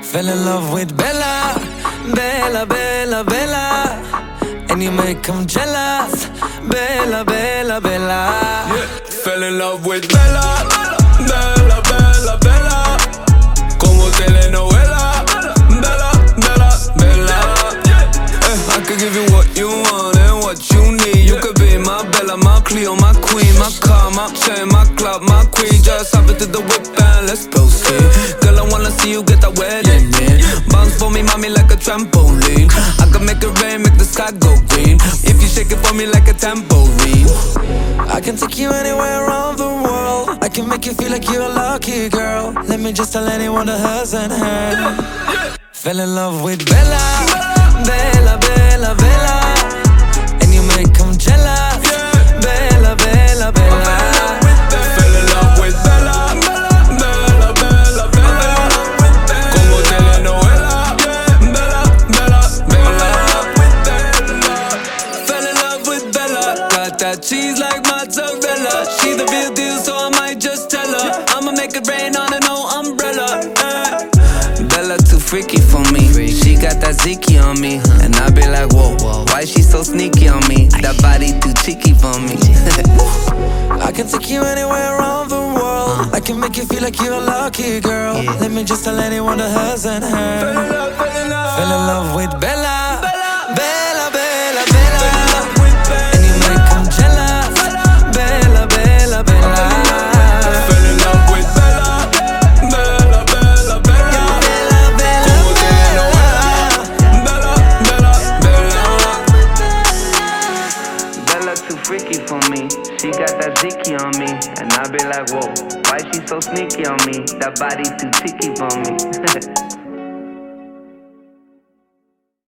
Fell in love with Bella, Bella, Bella, Bella, and you make them jealous. Bella, Bella, Bella. Yeah. Fell in love with Bella, Bella, Bella, Bella, como telenovela. Bella, Bella, Bella. I could give you what you want and what you need. You could be my Bella, my Cleo, my queen, my car, my chain, my club, my queen. Just hop into the whip and let's proceed. Girl, I wanna see you get that wedding ring. Bounce for me, mommy, like a trampoline. I can make it rain, make the sky go green. If you shake it for me like a tambourine. I can take you anywhere around the world. I can make you feel like you're a lucky girl. Let me just tell anyone that hasn't heard. Fell in love with Bella, Bella, Bella, Bella, and you make them jealous. Bella, Bella, Bella. Fell in love with Bella, Bella, Bella, Bella, como telenovela. Bella, Bella, Bella. Fell in love with Bella. Got that cheese like mozzarella. She the real deal, so I might just tell her. I'ma make it rain on an old umbrella. Bella too freaky for me. She got that Ziki on me, and I be like, whoa, why she so sneaky on me? That body too cheeky for me. I can take you anywhere around the world. I can make you feel like you're a lucky girl. Let me just tell anyone that hasn't heard. Fell in love with Bella, Bella, Bella, Bella, and you make them jealous. Bella, Bella, Bella. Fell in love with Bella, Bella, Bella, Bella, como telenovela. Bella, Bella, Bella. Bella too freaky for me. She got that Ziki on me, and I be like, whoa, why she so sneaky on me? That body too cheeky for me.